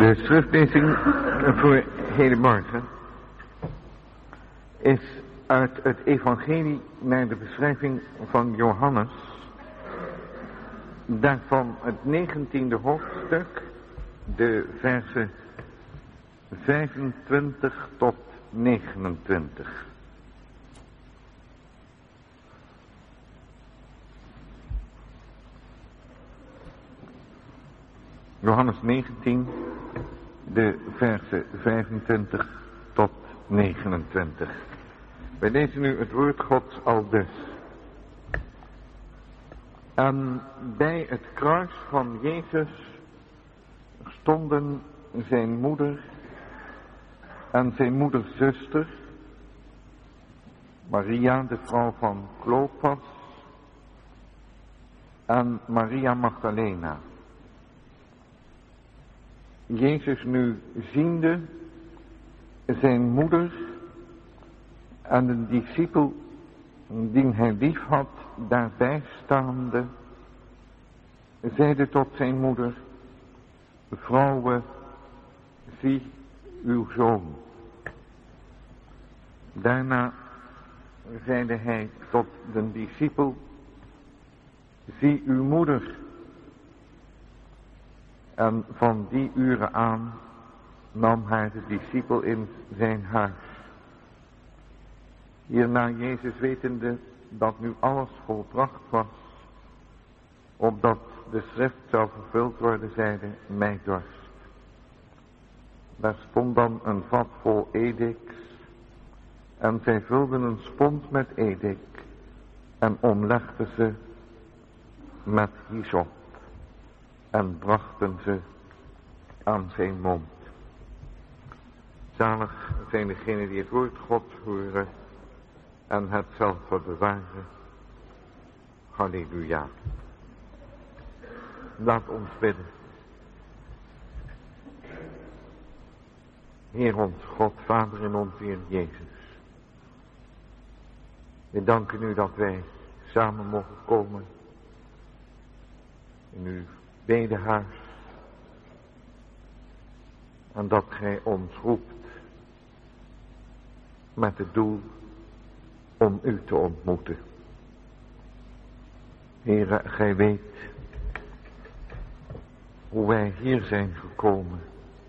De schriftlezing voor hedenmorgen is uit het evangelie naar de beschrijving van Johannes, daarvan het 19e hoofdstuk, de versen 25 tot 29. Johannes 19, de versen 25 tot 29. Wij lezen nu het woord Gods aldus. En bij het kruis van Jezus stonden zijn moeder en zijn moeders zuster, Maria de vrouw van Klopas en Maria Magdalena. Jezus nu ziende zijn moeder en de discipel die hij lief had daarbij staande, zeide tot zijn moeder: vrouwe, zie uw zoon. Daarna zeide hij tot de discipel: zie uw moeder. En van die uren aan nam haar de discipel in zijn huis. Hierna Jezus wetende dat nu alles volbracht was, opdat de schrift zou vervuld worden, zeide: mij dorst. Daar stond dan een vat vol edix, en zij vulden een spons met edik en omlegden ze met hyssop en brachten ze aan zijn mond. Zalig zijn degenen die het woord Gods horen en het zelf bewaren. Halleluja. Laat ons bidden. Heer ons God, Vader in ons Heer Jezus. We danken u dat wij samen mogen komen in uw bedehuis. En dat gij ons roept met het doel om u te ontmoeten. Heere, gij weet hoe wij hier zijn gekomen.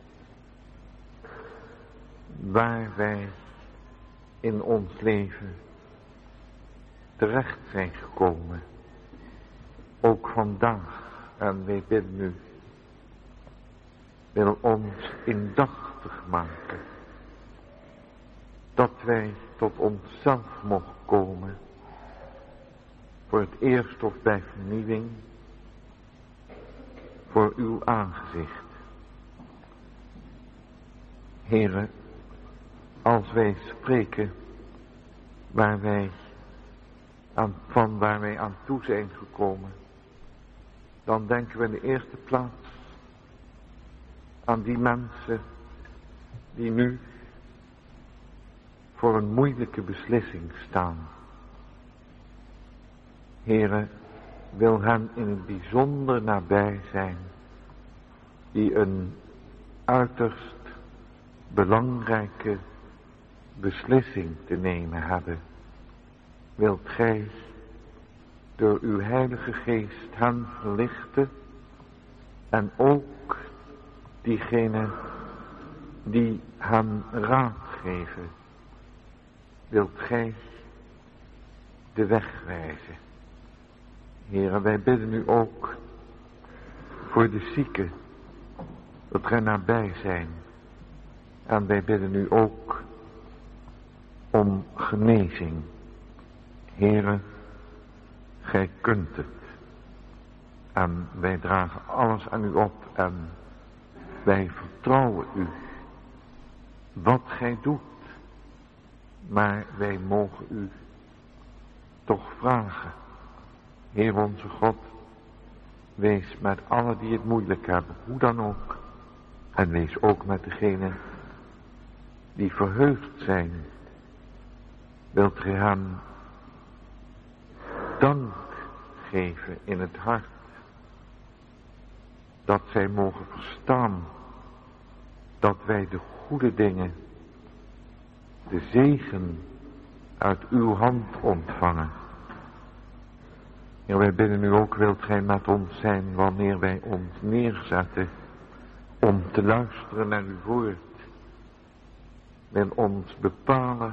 Waar wij in ons leven terecht zijn gekomen. Ook vandaag. En wij bidden u, wil ons indachtig maken, dat wij tot onszelf mogen komen, voor het eerst of bij vernieuwing, voor uw aangezicht. Heere, als wij spreken waar wij aan toe zijn gekomen, dan denken we in de eerste plaats aan die mensen die nu voor een moeilijke beslissing staan. Heere, wil hen in het bijzonder nabij zijn, die een uiterst belangrijke beslissing te nemen hebben. Wilt gij door uw heilige geest hen verlichten en ook diegenen die hen raad geven, wilt gij de weg wijzen. Heren, wij bidden u ook voor de zieken, dat gij nabij zijn. En wij bidden u ook om genezing. Heren, gij kunt het. En wij dragen alles aan u op en wij vertrouwen u wat gij doet. Maar wij mogen u toch vragen. Heer onze God, wees met allen die het moeilijk hebben, hoe dan ook. En wees ook met degenen die verheugd zijn. Wilt gij hen dank geven in het hart, dat zij mogen verstaan dat wij de goede dingen, de zegen uit uw hand ontvangen. En wij bidden u ook, wilt gij met ons zijn wanneer wij ons neerzetten om te luisteren naar uw woord. En ons bepalen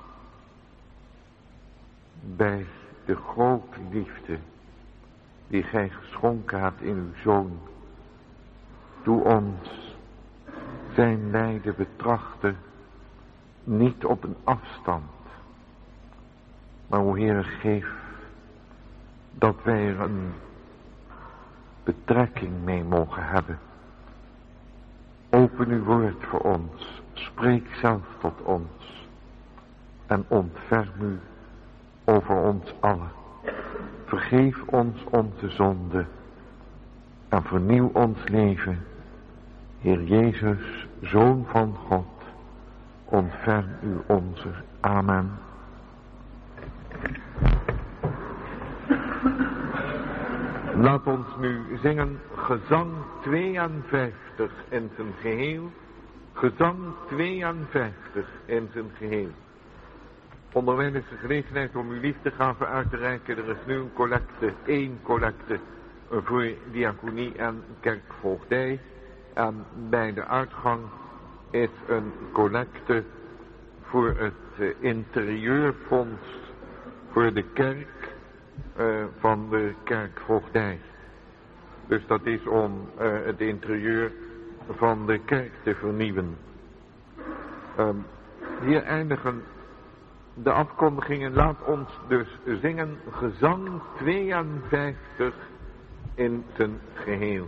bij de grote liefde die gij geschonken hebt in uw Zoon. Doe ons zijn lijden betrachten niet op een afstand, maar o Heere, geef dat wij er een betrekking mee mogen hebben. Open uw woord voor ons, spreek zelf tot ons en ontferm u over ons allen. Vergeef ons onze zonde en vernieuw ons leven. Heer Jezus, Zoon van God, ontferm u onze. Amen. Laat ons nu zingen gezang 52 in zijn geheel. Gezang 52 in zijn geheel. Onderwijl is de gelegenheid om uw liefdegave uit te reiken. Er is nu een collecte, 1 collecte voor diaconie en kerkvoogdij. En bij de uitgang is een collecte voor het interieurfonds voor de kerk van de kerkvoogdij. Dus dat is om het interieur van de kerk te vernieuwen. Hier eindigen de afkondigingen. Laat ons dus zingen gezang 52 in zijn geheel.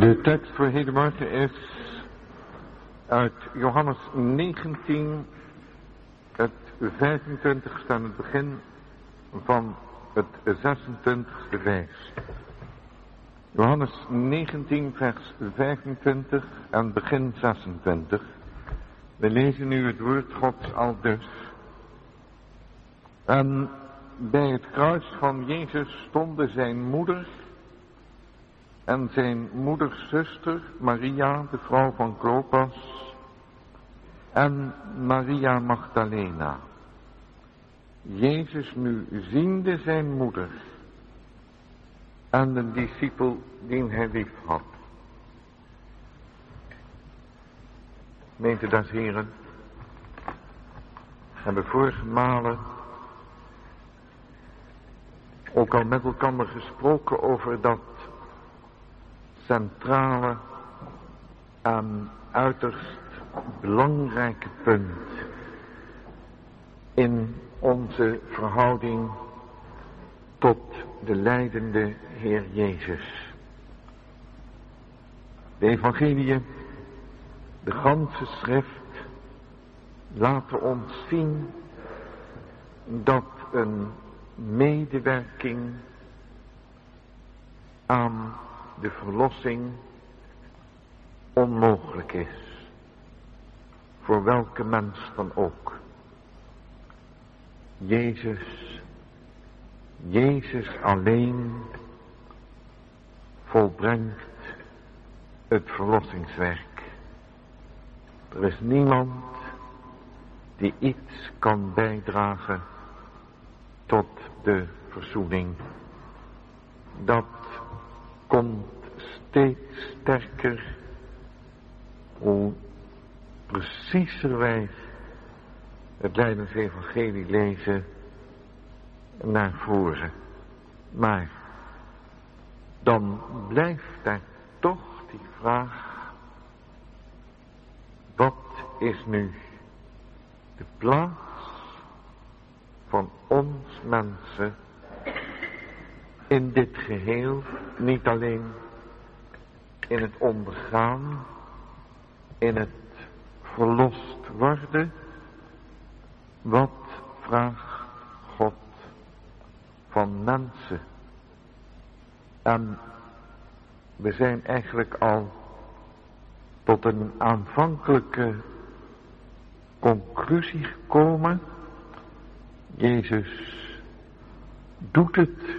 De tekst voor hedenmorgen is uit Johannes 19, het 25ste en het begin van het 26e vers. Johannes 19 vers 25 en begin 26. We lezen nu het woord Gods aldus. En bij het kruis van Jezus stonden zijn moeder en zijn moeders zuster Maria, de vrouw van Klopas, en Maria Magdalena. Jezus nu ziende zijn moeder en de discipel die hij lief had. Gemeente des Heren, hebben vorige malen ook al met elkaar gesproken over dat centrale en uiterst belangrijke punt in onze verhouding tot de lijdende Heer Jezus. De evangeliën, de ganse schrift, laten ons zien dat een medewerking aan de verlossing onmogelijk is. Voor welke mens dan ook. Jezus alleen volbrengt het verlossingswerk. Er is niemand die iets kan bijdragen tot de verzoening. Dat komt steeds sterker, hoe preciezer wij het Lijdensevangelie lezen, naar voren. Maar dan blijft er toch die vraag: wat is nu de plaats van ons mensen in dit geheel, niet alleen in het ondergaan, in het verlost worden? Wat vraagt God van mensen? En we zijn eigenlijk al tot een aanvankelijke conclusie gekomen. Jezus doet het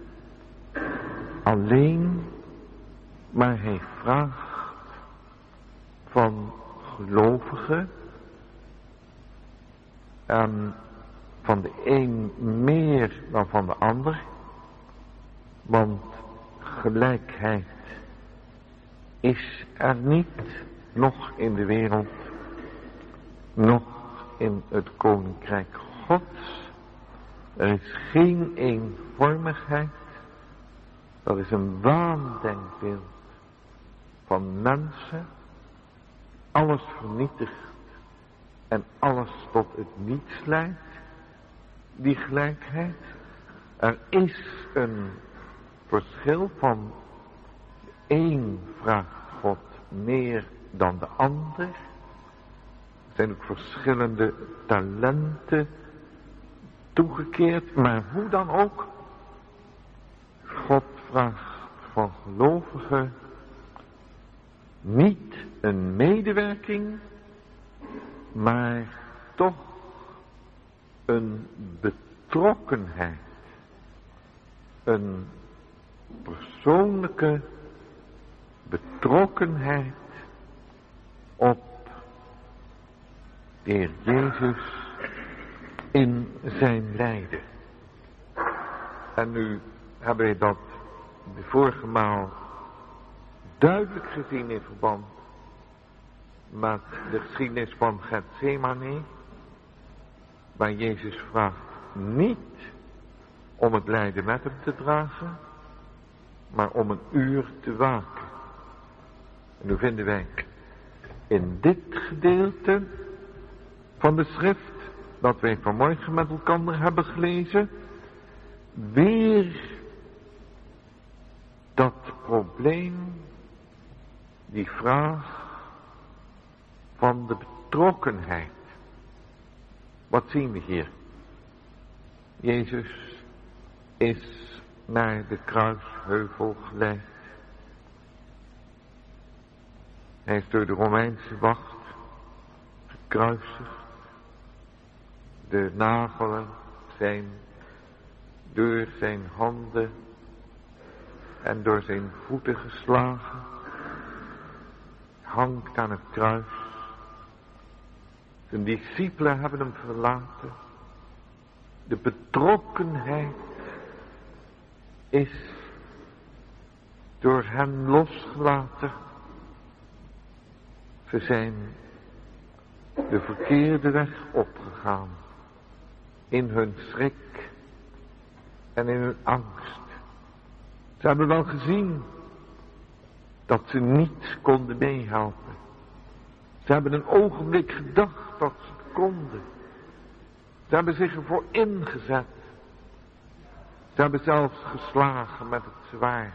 alleen, maar hij vraagt van gelovigen, en van de een meer dan van de ander, want gelijkheid is er niet, nog in de wereld, nog in het koninkrijk Gods. Er is geen eenvormigheid. Dat is een waandenkbeeld van mensen. Alles vernietigt en alles tot het niets leidt. Die gelijkheid. Er is een verschil van de een vraagt God meer dan de ander. Er zijn ook verschillende talenten toegekeerd, maar hoe dan ook. God vraagt van gelovigen niet een medewerking, maar toch een betrokkenheid. Een persoonlijke betrokkenheid op de Heer Jezus in zijn lijden. En nu hebben we dat de vorige maal duidelijk gezien in verband met de geschiedenis van Gethsemane, waar Jezus vraagt niet om het lijden met hem te dragen, maar om een uur te waken. En nu vinden wij in dit gedeelte van de schrift, dat wij vanmorgen met elkaar hebben gelezen, weer dat probleem die vraag van de betrokkenheid. Wat zien we hier? Jezus is naar de kruisheuvel geleid. Hij is door de Romeinse wacht gekruisigd. De nagelen zijn door zijn handen en door zijn voeten geslagen. Hangt aan het kruis. Zijn discipelen hebben hem verlaten. De betrokkenheid is door hen losgelaten. Ze zijn de verkeerde weg opgegaan. In hun schrik en in hun angst. Ze hebben wel gezien dat ze niets konden meehelpen. Ze hebben een ogenblik gedacht dat ze het konden. Ze hebben zich ervoor ingezet. Ze hebben zelfs geslagen met het zwaard.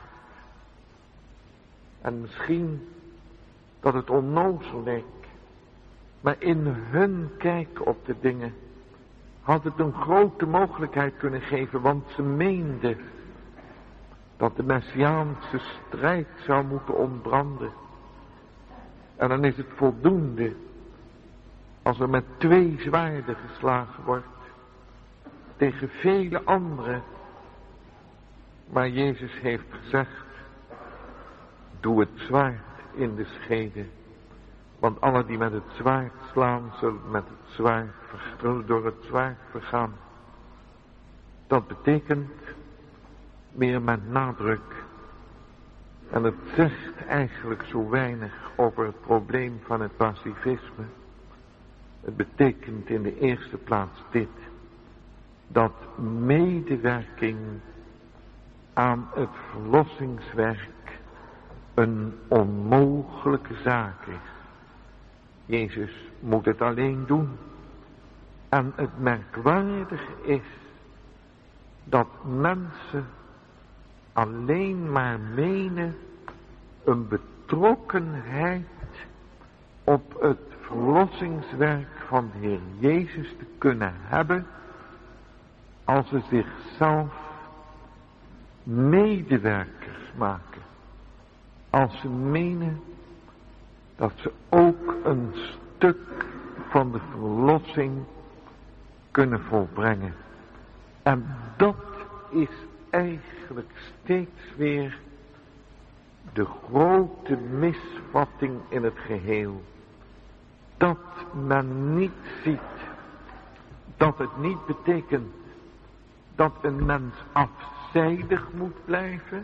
En misschien dat het onnozel leek. Maar in hun kijk op de dingen had het een grote mogelijkheid kunnen geven. Want ze meenden dat de Messiaanse strijd zou moeten ontbranden. En dan is het voldoende als er met 2 zwaarden geslagen wordt. Tegen vele anderen. Maar Jezus heeft gezegd, doe het zwaard in de schede. Want alle die met het zwaard slaan, zullen door het zwaard vergaan. Dat betekent meer met nadruk. En het zegt eigenlijk zo weinig over het probleem van het pacifisme. Het betekent in de eerste plaats dit. Dat medewerking aan het verlossingswerk een onmogelijke zaak is. Jezus moet het alleen doen. En het merkwaardige is dat mensen alleen maar menen een betrokkenheid op het verlossingswerk van de Heer Jezus te kunnen hebben als ze zichzelf medewerkers maken. Als ze menen dat ze ook een stuk van de verlossing kunnen volbrengen. En dat is eigenlijk steeds weer de grote misvatting in het geheel. Dat men niet ziet, dat het niet betekent dat een mens afzijdig moet blijven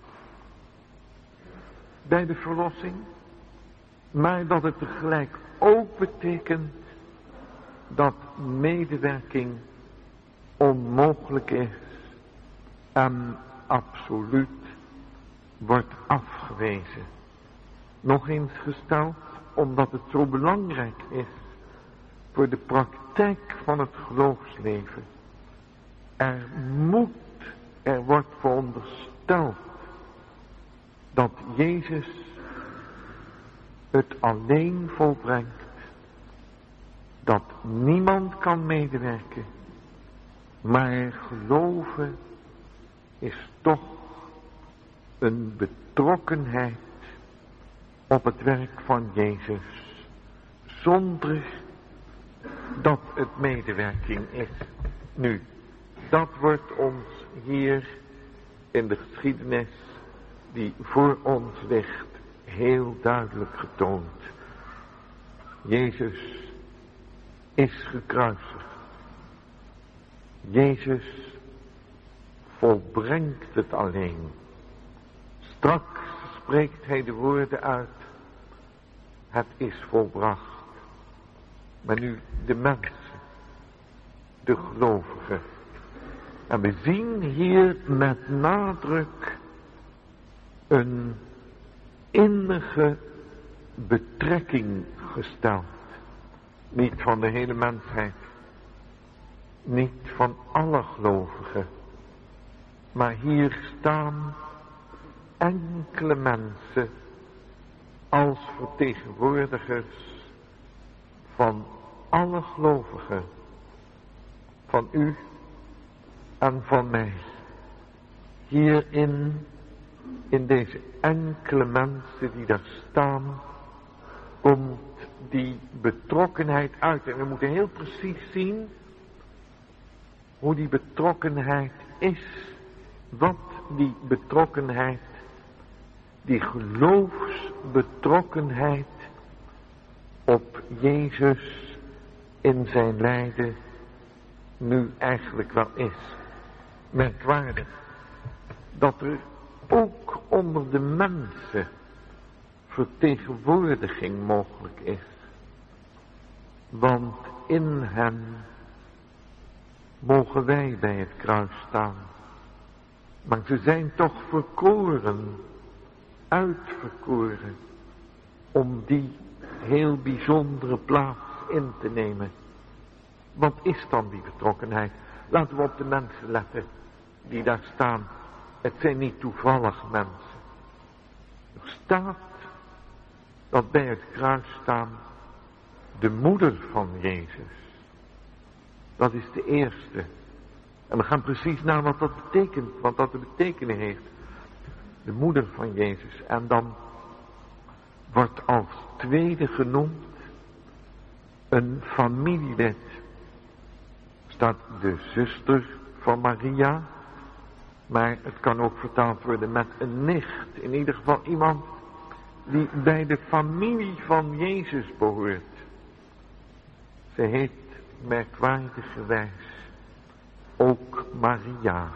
bij de verlossing, maar dat het tegelijk ook betekent dat medewerking onmogelijk is en absoluut wordt afgewezen. Nog eens gesteld, omdat het zo belangrijk is voor de praktijk van het geloofsleven. Er wordt verondersteld dat Jezus het alleen volbrengt. Dat niemand kan medewerken. Maar geloven is toch een betrokkenheid op het werk van Jezus. Zonder dat het medewerking is. Nu, dat wordt ons hier in de geschiedenis die voor ons ligt heel duidelijk getoond. Jezus is gekruisigd. Jezus volbrengt het alleen. Straks spreekt hij de woorden uit. Het is volbracht. Maar nu de mensen. De gelovigen. En we zien hier met nadruk een innige betrekking gesteld. Niet van de hele mensheid. Niet van alle gelovigen. Maar hier staan enkele mensen als vertegenwoordigers van alle gelovigen, van u en van mij. Hierin, in deze enkele mensen die daar staan, komt die betrokkenheid uit. En we moeten heel precies zien hoe die betrokkenheid is. Wat die betrokkenheid, die geloofsbetrokkenheid op Jezus in zijn lijden nu eigenlijk wel is. Merkwaardig dat er ook onder de mensen vertegenwoordiging mogelijk is. Want in hem mogen wij bij het kruis staan. Maar ze zijn toch verkoren, uitverkoren, om die heel bijzondere plaats in te nemen. Wat is dan die betrokkenheid? Laten we op de mensen letten die daar staan. Het zijn niet toevallig mensen. Er staat dat bij het kruis staan de moeder van Jezus. Dat is de eerste. En we gaan precies naar wat dat betekent, wat dat te betekenen heeft. De moeder van Jezus. En dan wordt als tweede genoemd een familielid. Staat de zuster van Maria. Maar het kan ook vertaald worden met een nicht. In ieder geval iemand die bij de familie van Jezus behoort. Ze heet merkwaardigerwijs ook Maria.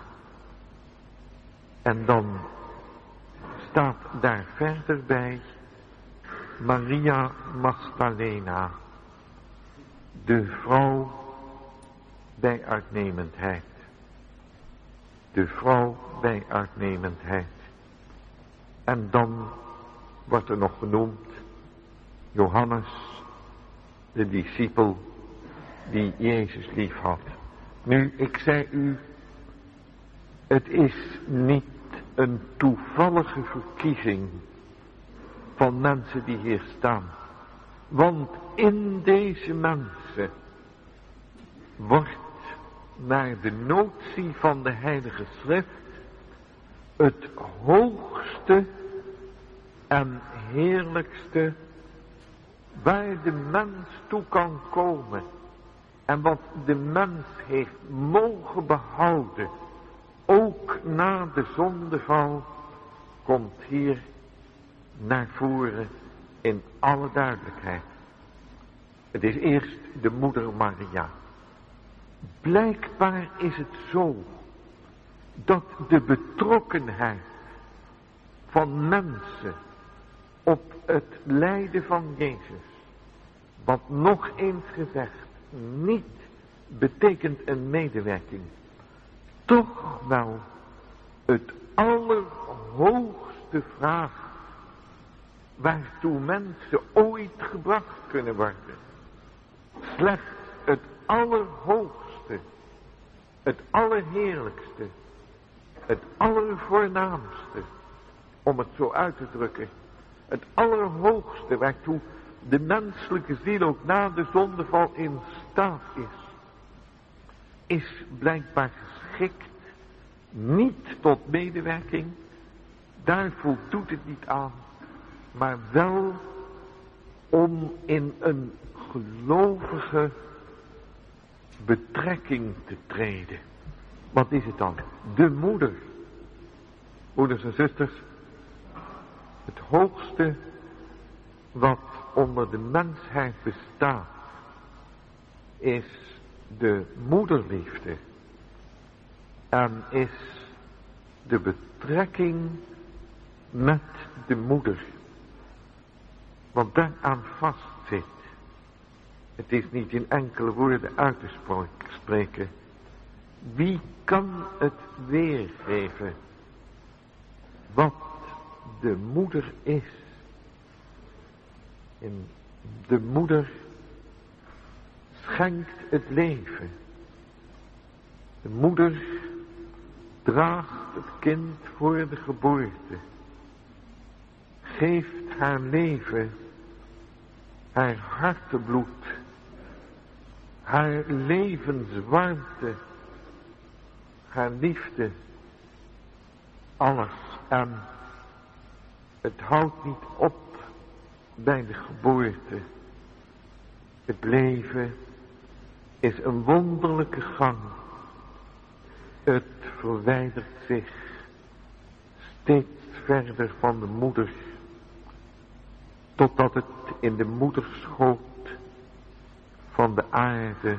En dan staat daar verder bij Maria Magdalena, de vrouw bij uitnemendheid. De vrouw bij uitnemendheid. En dan wordt er nog genoemd Johannes, de discipel die Jezus lief had. Nu, ik zei u, het is niet een toevallige verkiezing van mensen die hier staan. Want in deze mensen wordt naar de notie van de Heilige Schrift het hoogste en heerlijkste waar de mens toe kan komen. En wat de mens heeft mogen behouden, ook na de zondeval, komt hier naar voren in alle duidelijkheid. Het is eerst de moeder Maria. Blijkbaar is het zo dat de betrokkenheid van mensen op het lijden van Jezus, wat nog eens gezegd niet betekent een medewerking, toch wel het allerhoogste vraag waartoe mensen ooit gebracht kunnen worden. Slechts het allerhoogste, het allerheerlijkste, het allervoornaamste, om het zo uit te drukken, het allerhoogste waartoe de menselijke ziel ook na de zondeval in staat is blijkbaar geschikt niet tot medewerking, daar voldoet het niet aan, maar wel om in een gelovige betrekking te treden. Wat is het dan? De moeder. Moeders en zusters, het hoogste wat onder de mensheid bestaat is de moederliefde en is de betrekking met de moeder. Wat daaraan vastzit, het is niet in enkele woorden uit te spreken. Wie kan het weergeven wat de moeder is? En de moeder schenkt het leven. De moeder draagt het kind voor de geboorte. Geeft haar leven, haar hartebloed, haar levenswarmte, haar liefde, alles. En het houdt niet op bij de geboorte. Het leven is een wonderlijke gang. Het verwijdert zich steeds verder van de moeder, totdat het in de moederschoot van de aarde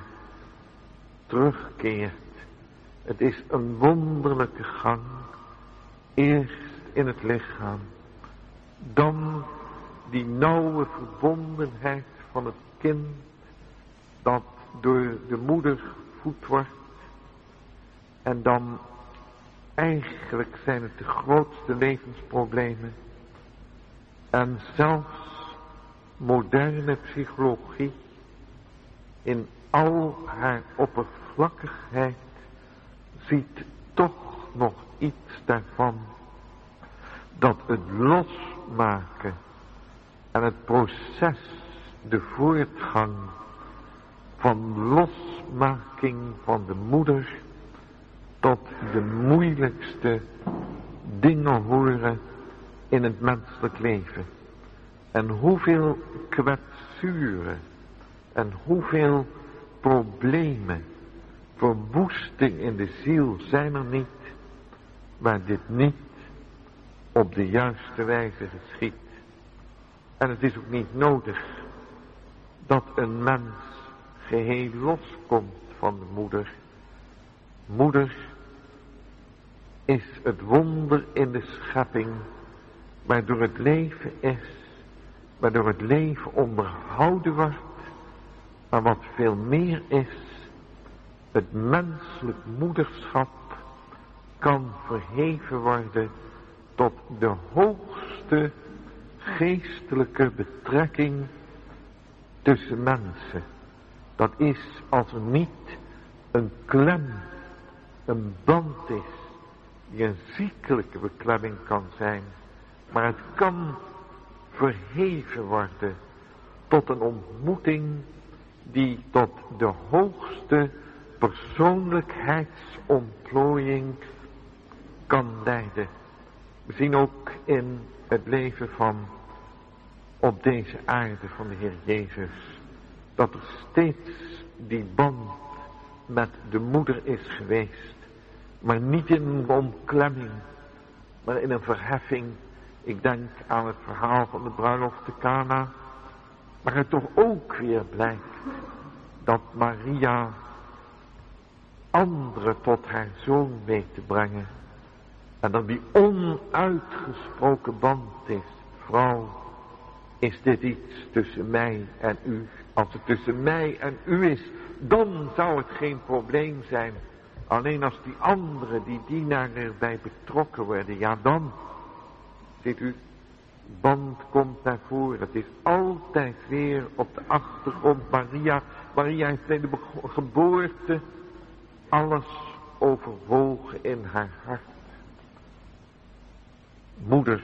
terugkeert. Het is een wonderlijke gang, eerst in het lichaam, dan die nauwe verbondenheid van het kind dat door de moeder gevoed wordt, en dan eigenlijk zijn het de grootste levensproblemen. En zelfs moderne psychologie in al haar oppervlakkigheid ziet toch nog iets daarvan, dat het losmaken en het proces, de voortgang van losmaking van de moeder tot de moeilijkste dingen horen in het menselijk leven. En hoeveel kwetsuren en hoeveel problemen, verwoesting in de ziel zijn er niet, waar dit niet op de juiste wijze geschiet. En het is ook niet nodig dat een mens geheel loskomt van de moeder. Moeder is het wonder in de schepping, waardoor het leven is, waardoor het leven onderhouden wordt, maar wat veel meer is, het menselijk moederschap kan verheven worden tot de hoogste geestelijke betrekking tussen mensen. Dat is als er niet een klem, een band is, die een ziekelijke beklemming kan zijn, maar het kan verheven worden tot een ontmoeting die tot de hoogste persoonlijkheidsontplooiing kan leiden. We zien ook in het leven van op deze aarde van de Heer Jezus, dat er steeds die band met de moeder is geweest, maar niet in een omklemming, maar in een verheffing. Ik denk aan het verhaal van de bruiloft te Cana, maar het toch ook weer blijkt dat Maria anderen tot haar zoon weet te brengen. En dat die onuitgesproken band is. Vrouw, is dit iets tussen mij en u? Als het tussen mij en u is, dan zou het geen probleem zijn. Alleen als die anderen, die dienaren erbij betrokken worden, ja dan, ziet u, band komt naar voren. Het is altijd weer op de achtergrond. Maria heeft bij de geboorte alles overwogen in haar hart. Moeder,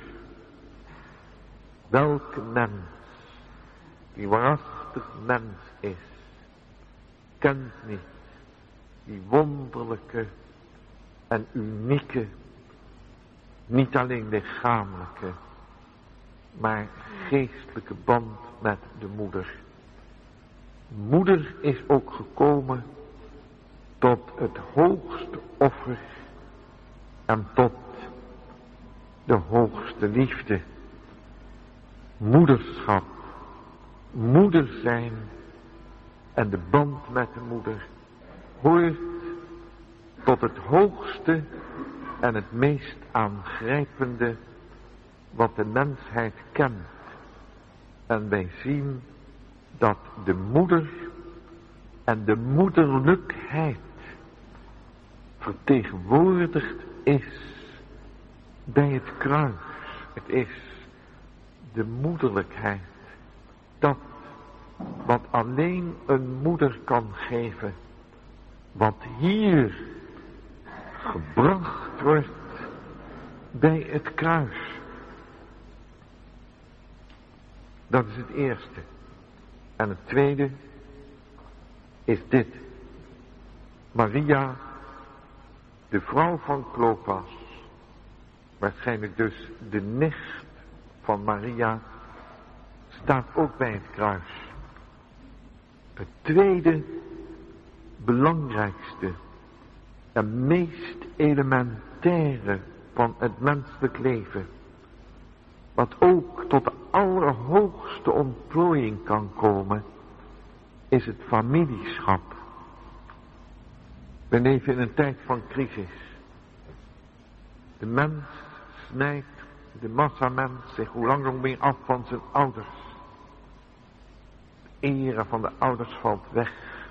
welke mens die waarachtig mens is, kent niet die wonderlijke en unieke, niet alleen lichamelijke, maar geestelijke band met de moeder. Moeder is ook gekomen tot het hoogste offer en tot de hoogste liefde. Moederschap, moeder zijn en de band met de moeder hoort tot het hoogste en het meest aangrijpende wat de mensheid kent. En wij zien dat de moeder en de moederlijkheid vertegenwoordigd is bij het kruis. Het is de moederlijkheid, dat wat alleen een moeder kan geven, wat hier gebracht wordt bij het kruis. Dat is het eerste. En het tweede is dit. Maria, de vrouw van Klopas, waarschijnlijk dus de nicht van Maria, staat ook bij het kruis. Het tweede, belangrijkste en meest elementaire van het menselijk leven, wat ook tot de allerhoogste ontplooiing kan komen, is het familieschap. We leven in een tijd van crisis. De mens snijdt, de massamens, zich hoe langer hoe meer af van zijn ouders. De ere van de ouders valt weg.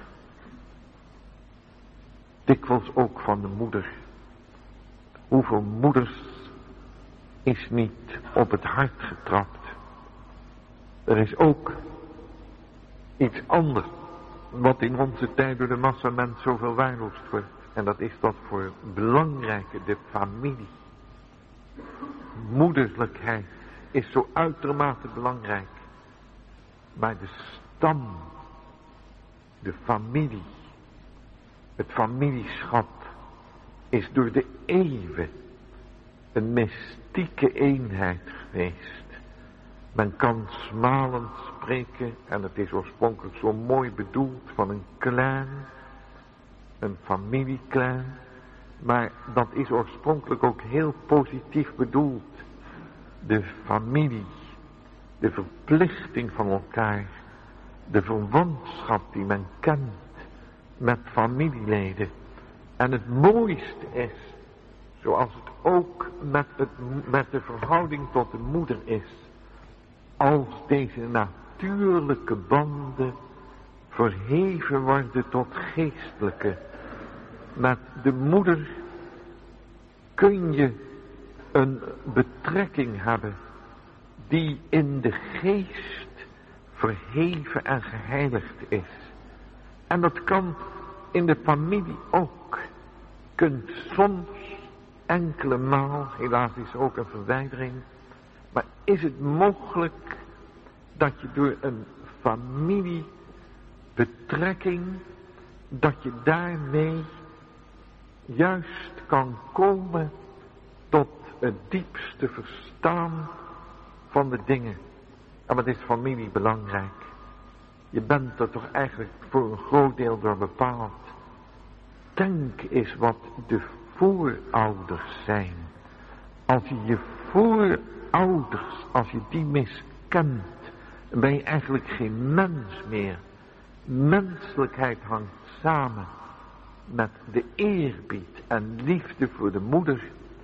Dikwijls ook van de moeder. Hoeveel moeders is niet op het hart getrapt. Er is ook iets anders wat in onze tijd door de massamens zoveel waarloosd wordt. En dat is dat voor belangrijke, de familie. Moederlijkheid is zo uitermate belangrijk. Maar de stam, de familie, het familieschap is door de eeuwen een mystieke eenheid geweest. Men kan smalend spreken, en het is oorspronkelijk zo mooi bedoeld, van een clan, een familieclan, maar dat is oorspronkelijk ook heel positief bedoeld. De familie, de verplichting van elkaar, de verwantschap die men kent met familieleden. En het mooiste is, zoals het ook met de verhouding tot de moeder is, als deze natuurlijke banden verheven worden tot geestelijke. Met de moeder kun je een betrekking hebben die in de geest verheven en geheiligd is. En dat kan in de familie ook. Kunt soms enkele maal, helaas is er ook een verwijdering, maar is het mogelijk dat je door een familiebetrekking, dat je daarmee juist kan komen tot het diepste verstaan van de dingen. En wat is familie belangrijk? Je bent er toch eigenlijk voor een groot deel door bepaald. Denk eens wat de voorouders zijn. Als je je voorouders, als je die miskent, dan ben je eigenlijk geen mens meer. Menselijkheid hangt samen met de eerbied en liefde voor de moeder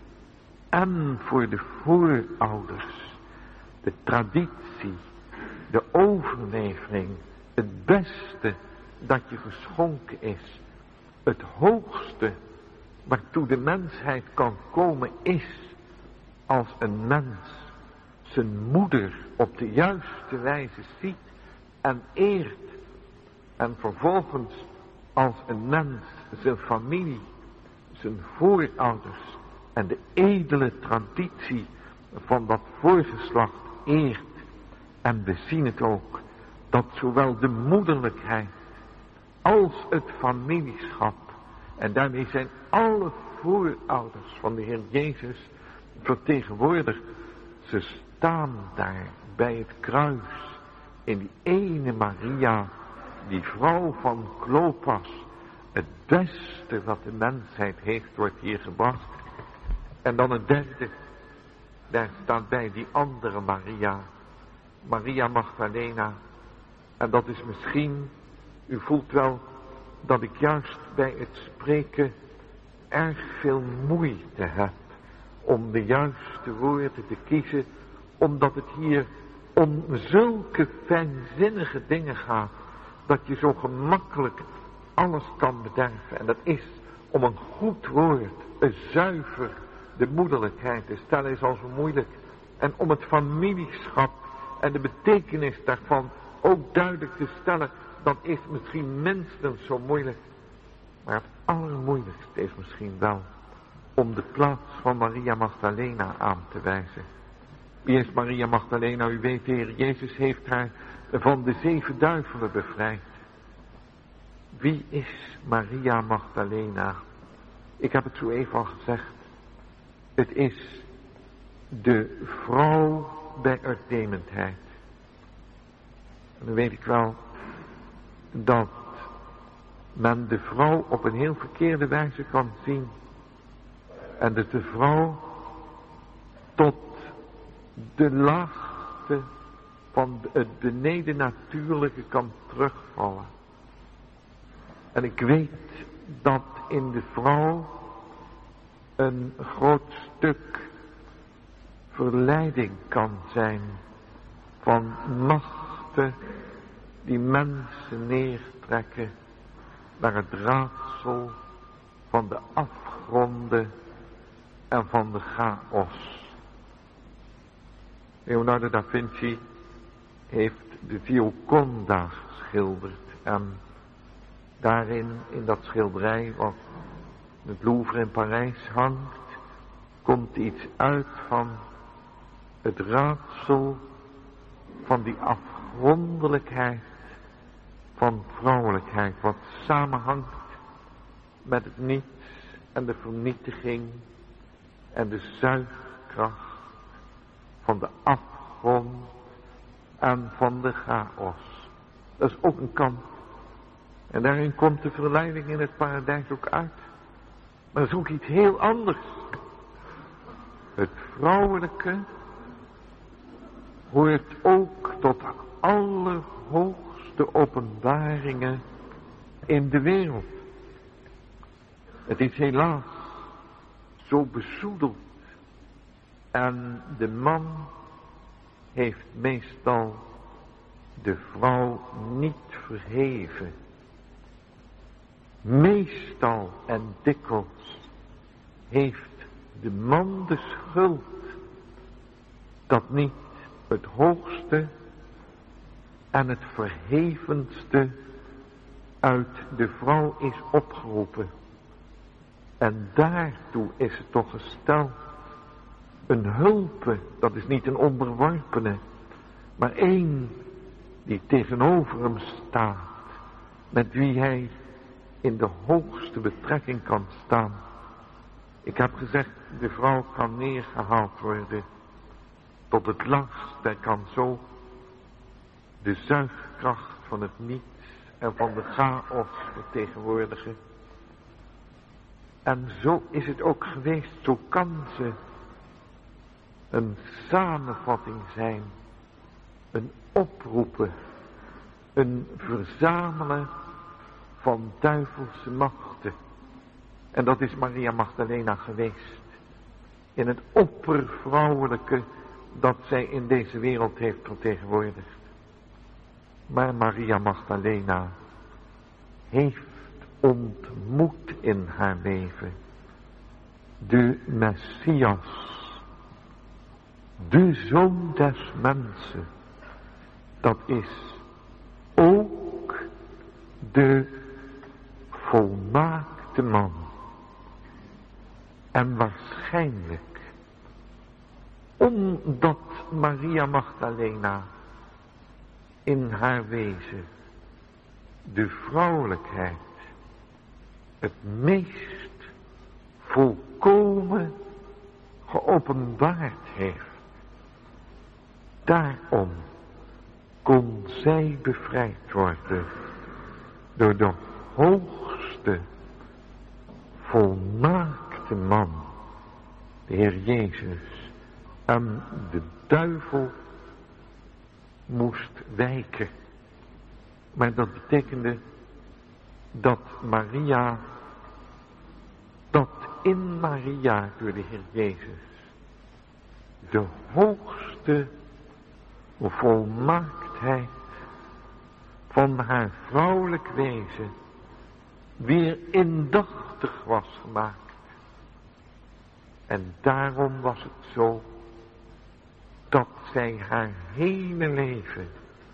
en voor de voorouders. De traditie, de overlevering, het beste dat je geschonken is, het hoogste waartoe de mensheid kan komen is als een mens zijn moeder op de juiste wijze ziet en eert. En vervolgens als een mens zijn familie, zijn voorouders en de edele traditie van dat voorgeslacht eert. En we zien het ook, dat zowel de moederlijkheid als het familieschap, en daarmee zijn alle voorouders van de Heer Jezus vertegenwoordigd. Ze staan daar bij het kruis in die ene Maria, die vrouw van Klopas. Het beste wat de mensheid heeft wordt hier gebracht. En dan het derde, daar staat bij die andere Maria, Maria Magdalena. En dat is misschien, u voelt wel dat ik juist bij het spreken erg veel moeite heb om de juiste woorden te kiezen, omdat het hier om zulke fijnzinnige dingen gaat, dat je zo gemakkelijk alles kan bederven. En dat is om een goed woord, een zuiver, de moederlijkheid te stellen is al zo moeilijk. En om het familieschap en de betekenis daarvan ook duidelijk te stellen, dat is misschien minstens zo moeilijk. Maar het allermoeilijkste is misschien wel om de plaats van Maria Magdalena aan te wijzen. Wie is Maria Magdalena? U weet, de Heer Jezus heeft haar van de 7 duivelen bevrijd. Wie is Maria Magdalena? Ik heb het zo even al gezegd. Het is de vrouw bij uitnemendheid. En dan weet ik wel dat men de vrouw op een heel verkeerde wijze kan zien. En dat de vrouw tot de laagste van het benedennatuurlijke kan terugvallen. En ik weet dat in de vrouw een groot stuk verleiding kan zijn van machten die mensen neertrekken naar het raadsel van de afgronden en van de chaos. Leonardo da Vinci heeft de Gioconda geschilderd en daarin, in dat schilderij wat in het Louvre in Parijs hangt, komt iets uit van het raadsel van die afgrondelijkheid van vrouwelijkheid, wat samenhangt met het niets en de vernietiging en de zuigkracht van de afgrond en van de chaos. Dat is ook een kant. En daarin komt de verleiding in het paradijs ook uit. Maar dat is ook iets heel anders. Het vrouwelijke hoort ook tot de allerhoogste openbaringen in de wereld. Het is helaas zo bezoedeld. En de man heeft meestal de vrouw niet verheven. Meestal en dikwijls heeft de man de schuld dat niet het hoogste en het verhevenste uit de vrouw is opgeroepen. En daartoe is het toch gesteld. Een hulpe, dat is niet een onderworpene, maar één die tegenover hem staat, met wie hij in de hoogste betrekking kan staan. Ik heb gezegd, de vrouw kan neergehaald worden tot het langst. Hij kan zo de zuigkracht van het niets en van de chaos vertegenwoordigen. En zo is het ook geweest, zo kan ze een samenvatting zijn, een oproepen, een verzamelen van duivelse machten. En dat is Maria Magdalena geweest. In het oppervrouwelijke dat zij in deze wereld heeft vertegenwoordigd. Maar Maria Magdalena heeft ontmoet in haar leven de Messias, de Zoon des mensen. Dat is ook de volmaakte man. En waarschijnlijk, omdat Maria Magdalena in haar wezen de vrouwelijkheid het meest volkomen geopenbaard heeft. Daarom kon zij bevrijd worden door de hoogste, volmaakte man, de Heer Jezus. En de duivel moest wijken. Maar dat betekende dat Maria, dat in Maria door de Heer Jezus de hoogste volmaaktheid van haar vrouwelijk wezen weer indachtig was gemaakt. En daarom was het zo dat zij haar hele leven,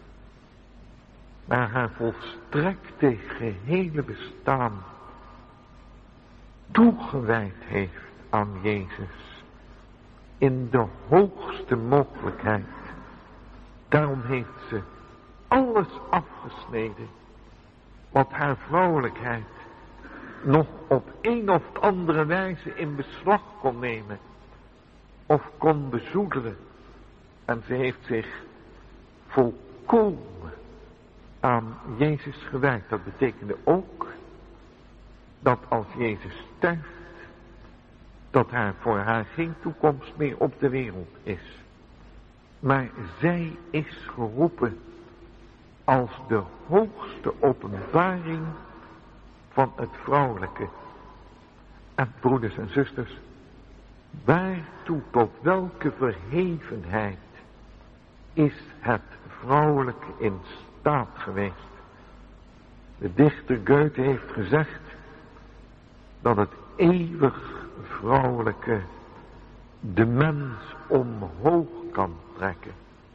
naar haar volstrekte gehele bestaan, toegewijd heeft aan Jezus. in de hoogste mogelijkheid. Daarom heeft ze alles afgesneden wat haar vrouwelijkheid nog op een of andere wijze in beslag kon nemen of kon bezoedelen. En ze heeft zich volkomen aan Jezus gewijd. Dat betekende ook dat als Jezus sterft, dat voor haar geen toekomst meer op de wereld is. Maar zij is geroepen als de hoogste openbaring van het vrouwelijke. En broeders en zusters, waartoe, tot welke verhevenheid is het vrouwelijke in staat geweest? De dichter Goethe heeft gezegd dat het eeuwig vrouwelijke de mens omhoog kan trekken.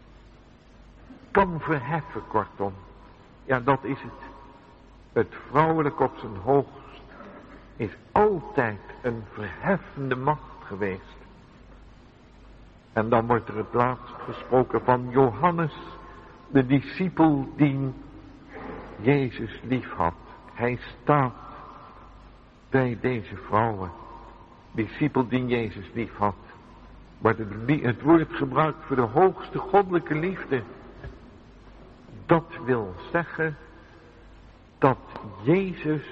Kan verheffen, kortom. Ja, dat is het. Het vrouwelijk op zijn hoogst is altijd een verheffende macht geweest. En dan wordt er het laatst gesproken van Johannes, de discipel die Jezus lief had. Hij staat bij deze vrouwen, discipel die Jezus lief had. Wordt het woord gebruikt voor de hoogste goddelijke liefde. Dat wil zeggen dat Jezus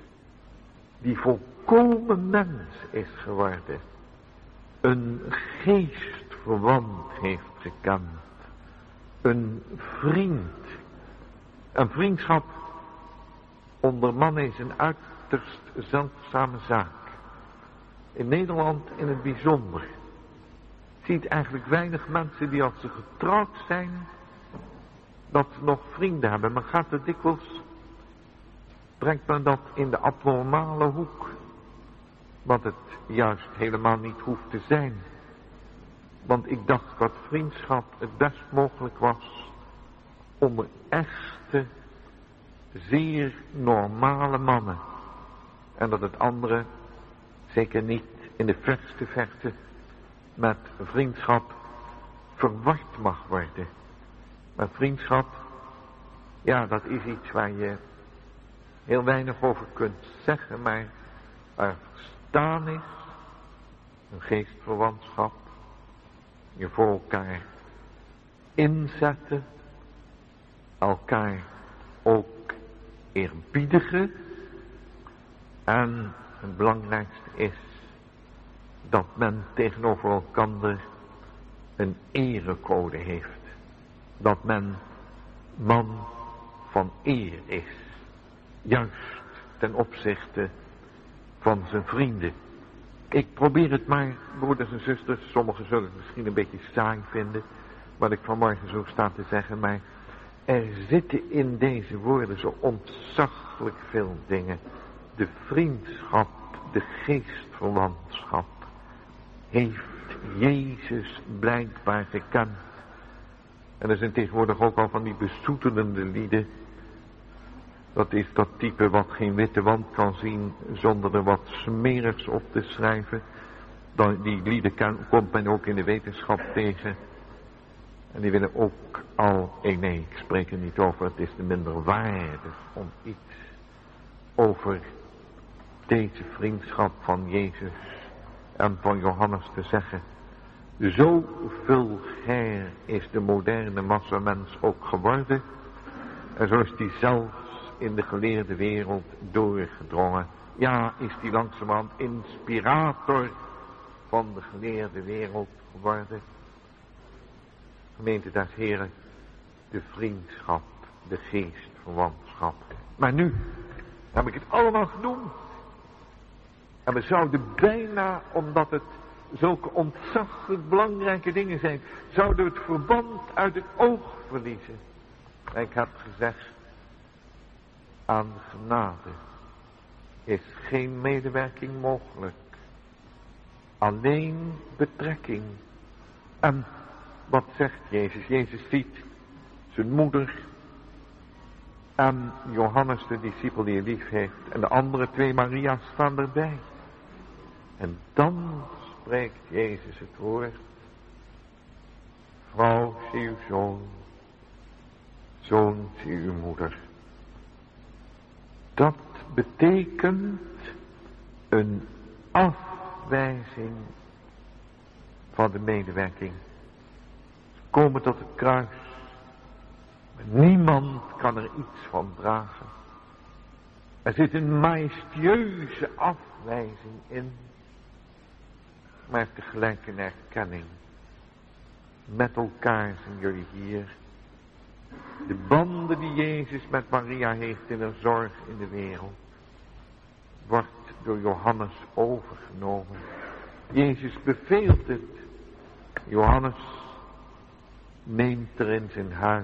die volkomen mens is geworden, een geestverwant heeft gekend, een vriend. Een vriendschap onder mannen is een uiterst zeldzame zaak. In Nederland in het bijzonder. Je ziet eigenlijk weinig mensen die als ze getrouwd zijn, dat ze nog vrienden hebben. Maar gaat het dikwijls, brengt men dat in de abnormale hoek. Wat het juist helemaal niet hoeft te zijn. Want ik dacht dat vriendschap het best mogelijk was onder echte, zeer normale mannen. En dat het andere zeker niet in de verste verte met vriendschap verward mag worden. Maar vriendschap, ja, dat is iets waar je heel weinig over kunt zeggen, maar waar verstaan is, een geestverwantschap, je voor elkaar inzetten, elkaar ook eerbiedigen. En het belangrijkste is dat men tegenover elkander een erecode heeft. Dat men man van eer is. Juist ten opzichte van zijn vrienden. Ik probeer het maar, broeders en zusters, sommigen zullen het misschien een beetje saai vinden, wat ik vanmorgen zo sta te zeggen, maar er zitten in deze woorden zo ontzaglijk veel dingen. De vriendschap, de geestverwantschap, heeft Jezus blijkbaar gekend. En er zijn tegenwoordig ook al van die bezoetelende lieden. Dat is dat type wat geen witte wand kan zien zonder er wat smerigs op te schrijven. Die lieden komt men ook in de wetenschap tegen. En die willen ook al, nee, ik spreek er niet over, het is de minderwaardig om iets over deze vriendschap van Jezus en van Johannes te zeggen. Zo vulgair is de moderne massamens ook geworden. En zo is die zelfs in de geleerde wereld doorgedrongen. Ja, is die langzamerhand inspirator van de geleerde wereld geworden. Gemeente des Heren, de vriendschap, de geestverwantschap. Maar nu heb ik het allemaal genoemd. En we zouden bijna, omdat het zulke ontzaglijk belangrijke dingen zijn, zouden we het verband uit het oog verliezen. En ik heb gezegd, aan genade is geen medewerking mogelijk. Alleen betrekking. En wat zegt Jezus? Jezus ziet zijn moeder en Johannes de discipel die hij lief heeft. En de andere twee Maria's staan erbij. En dan spreekt Jezus het woord. Vrouw, zie uw zoon. Zoon, zie uw moeder. Dat betekent een afwijzing van de medewerking. Ze komen tot het kruis. Maar niemand kan er iets van dragen. Er zit een majestueuze afwijzing in. Maar tegelijk een erkenning. Met elkaar zijn jullie hier. De banden die Jezus met Maria heeft in haar zorg in de wereld. Wordt door Johannes overgenomen. Jezus beveelt het. Johannes neemt er in zijn huis.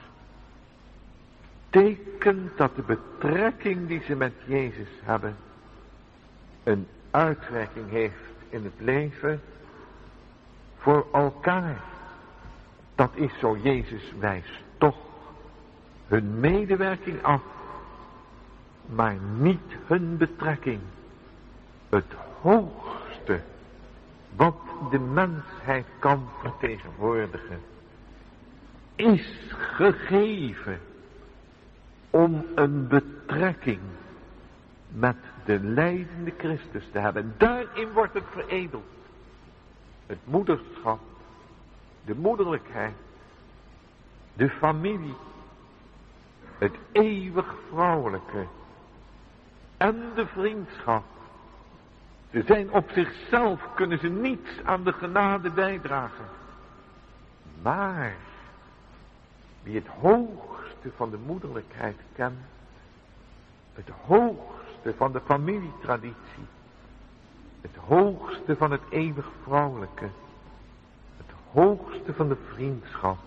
Tekent dat de betrekking die ze met Jezus hebben een uitwerking heeft in het leven voor elkaar. Dat is zo. Jezus wijst toch hun medewerking af, maar niet hun betrekking. Het hoogste wat de mensheid kan vertegenwoordigen is gegeven om een betrekking met de lijdende Christus te hebben. Daarin wordt het veredeld. Het moederschap, de moederlijkheid, de familie, het eeuwig vrouwelijke en de vriendschap. Ze zijn op zichzelf, kunnen ze niets aan de genade bijdragen. Maar wie het hoogste van de moederlijkheid kent, het hoogste van de familietraditie, het hoogste van het eeuwig vrouwelijke, het hoogste van de vriendschap,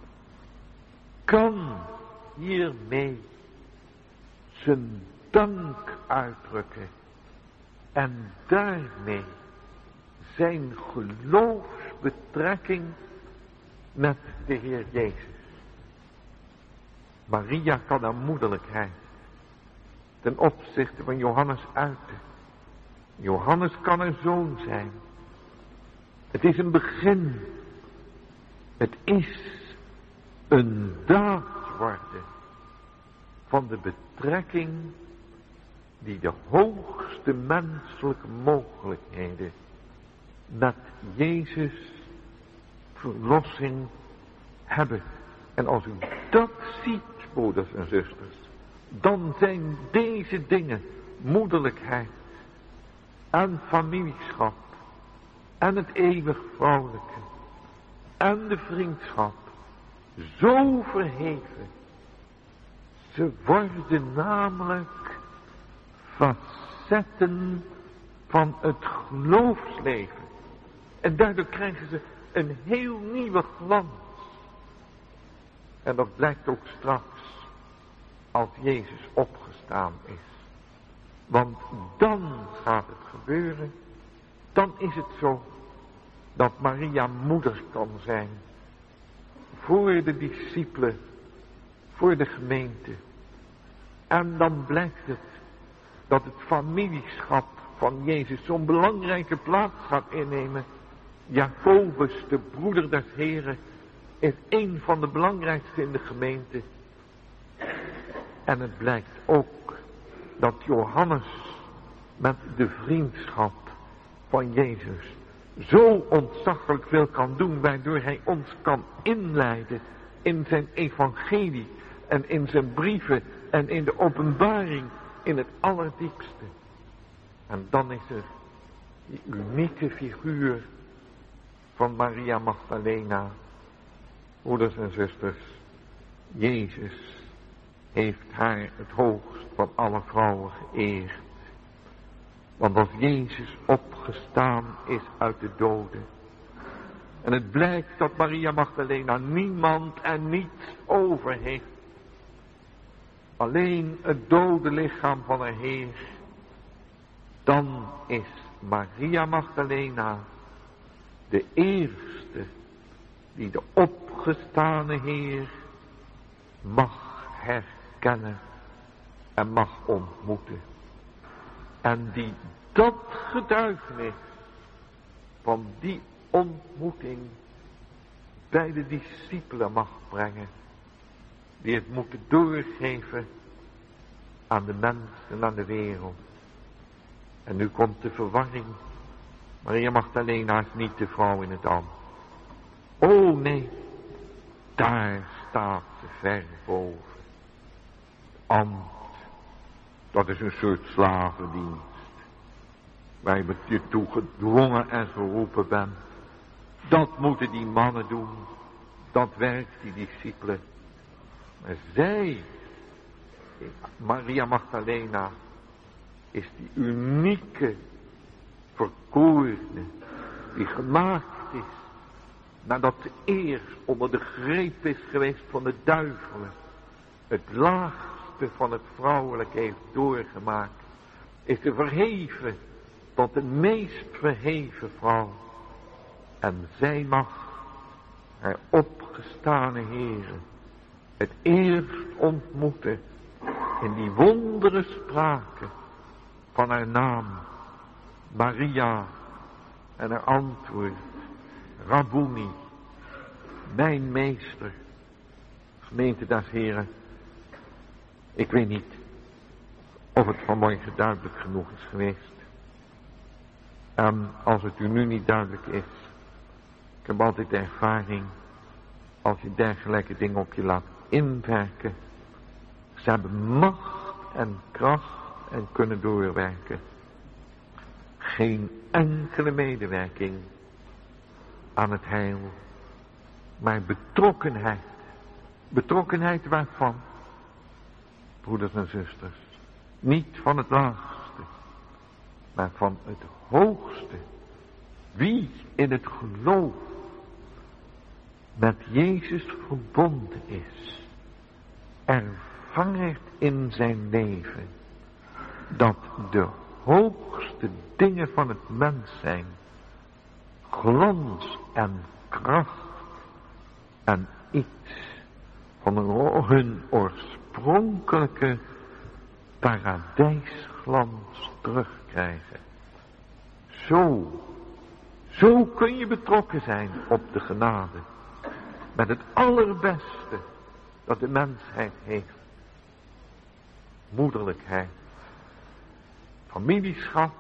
kan hiermee zijn dank uitdrukken en daarmee zijn geloofsbetrekking met de Heer Jezus. Maria kan haar moederlijkheid ten opzichte van Johannes uiten. Johannes kan haar zoon zijn. Het is een begin. Het is een daad worden van de betrekking die de hoogste menselijke mogelijkheden met Jezus verlossing hebben. En als u dat ziet, broeders en zusters, dan zijn deze dingen, moederlijkheid en familieschap en het eeuwig vrouwelijke en de vriendschap zo verheven. Ze worden namelijk facetten van het geloofsleven. En daardoor krijgen ze een heel nieuwe glans. En dat blijkt ook straks als Jezus opgestaan is. Want dan gaat het gebeuren. Dan is het zo dat Maria moeder kan zijn. Voor de discipelen. Voor de gemeente. En dan blijkt het dat het familieschap van Jezus zo'n belangrijke plaats gaat innemen. Jacobus, de broeder des Heren, is een van de belangrijkste in de gemeente. En het blijkt ook dat Johannes met de vriendschap van Jezus zo ontzaglijk veel kan doen, waardoor hij ons kan inleiden in zijn evangelie en in zijn brieven en in de openbaring in het allerdiepste. En dan is er die unieke figuur van Maria Magdalena. Broeders en zusters, Jezus heeft haar het hoogst van alle vrouwen geëerd. Want als Jezus opgestaan is uit de doden, en het blijkt dat Maria Magdalena niemand en niets over heeft, alleen het dode lichaam van haar Heer, dan is Maria Magdalena de eerste die de opgestane Heer mag herkennen en mag ontmoeten. En die dat getuigenis van die ontmoeting bij de discipelen mag brengen. Die het moeten doorgeven aan de mensen, aan de wereld. En nu komt de verwarring. Maria Magdalena is niet de vrouw in het ambt. Oh nee, daar staat ze ver boven. Het ambt, dat is een soort slavendienst. Waar je toe gedwongen en geroepen bent. Dat moeten die mannen doen. Dat werkt die discipelen. Maar zij, Maria Magdalena, is die unieke, verkoorde, die gemaakt is, nadat ze eerst onder de greep is geweest van de duivelen, het laagste van het vrouwelijke heeft doorgemaakt, is ze verheven tot de meest verheven vrouw. En zij mag haar opgestane Heere het eerst ontmoeten in die wondere sprake van haar naam, Maria, en haar antwoord, Rabboni, mijn meester. Gemeente des Heren, ik weet niet of het vanmorgen duidelijk genoeg is geweest. En als het u nu niet duidelijk is, ik heb altijd de ervaring, als je dergelijke dingen op je laat inwerken, ze hebben macht en kracht en kunnen doorwerken. Geen enkele medewerking aan het heil, maar betrokkenheid. Betrokkenheid waarvan? Broeders en zusters, niet van het laagste, maar van het hoogste. Wie in het geloof met Jezus verbonden is, ervaart in zijn leven dat de hoogste dingen van het mens zijn glans en kracht en iets van hun oorspronkelijke paradijsglans terugkrijgen. Zo kun je betrokken zijn op de genade. Met het allerbeste dat de mensheid heeft. Moederlijkheid, familieschap,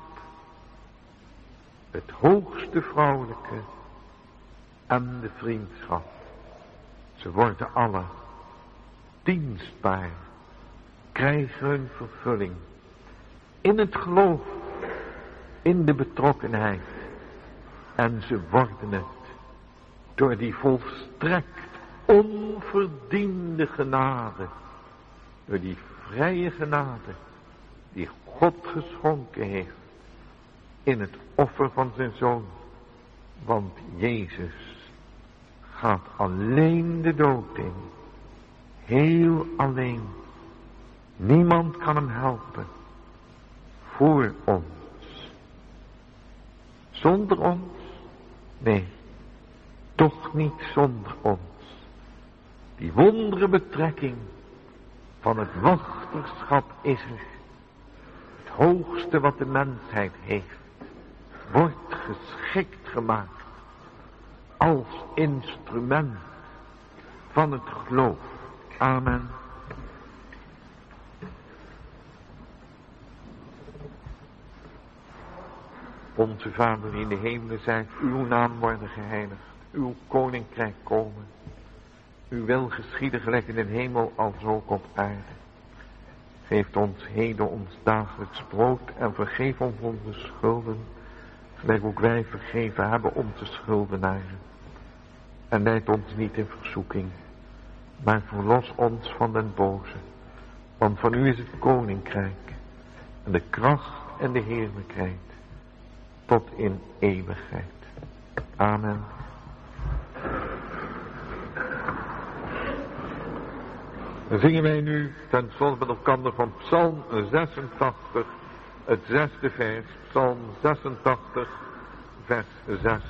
het hoogste vrouwelijke en de vriendschap. Ze worden alle dienstbaar, krijgen hun vervulling in het geloof, in de betrokkenheid. En ze worden het door die volstrekt onverdiende genade, door die vrije genade die God geschonken heeft in het offer van zijn zoon. Want Jezus gaat alleen de dood in, heel alleen. Niemand kan hem helpen voor ons. Zonder ons? Nee, toch niet zonder ons. Die wondere betrekking van het wachterschap is er. Het hoogste wat de mensheid heeft, wordt geschikt gemaakt als instrument van het geloof. Amen. Onze Vader in de hemelen zijt, uw naam worden geheiligd, uw koninkrijk komen. Uw wil geschieden gelijk in de hemel als ook op aarde. Geef ons heden ons dagelijks brood en vergeef ons onze schulden, gelijk ook wij vergeven hebben onze schuldenaren. En leid ons niet in verzoeking, maar verlos ons van den boze. Want van u is het koninkrijk en de kracht en de heerlijkheid tot in eeuwigheid. Amen. Dan zingen wij nu ten slotte met elkaar van Psalm 86, het 6e vers. Psalm 86, vers 6.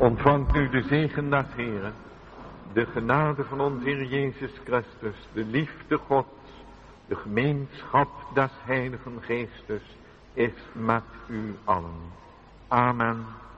Ontvangt nu de zegen des Heeren, de genade van onze Heer Jezus Christus, de liefde Gods, de gemeenschap des Heiligen Geestes is met u allen. Amen.